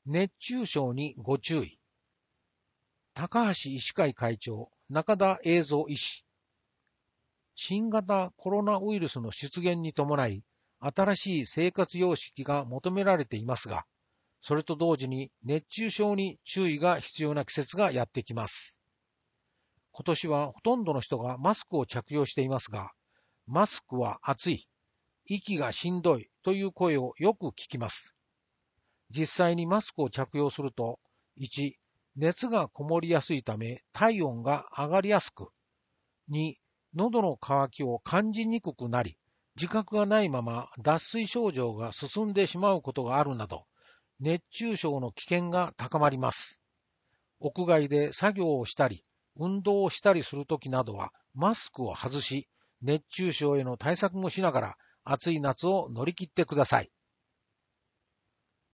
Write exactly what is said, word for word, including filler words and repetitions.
熱中症にご注意。高橋医師会会長、中田栄三医師。新型コロナウイルスの出現に伴い、新しい生活様式が求められていますが、それと同時に熱中症に注意が必要な季節がやってきます。今年はほとんどの人がマスクを着用していますが、マスクは暑い、息がしんどいという声をよく聞きます。実際にマスクを着用すると、いち、熱がこもりやすいため体温が上がりやすく、に、喉の渇きを感じにくくなり、自覚がないまま脱水症状が進んでしまうことがあるなど、熱中症の危険が高まります。屋外で作業をしたり、運動をしたりするときなどはマスクを外し、熱中症への対策もしながら暑い夏を乗り切ってください。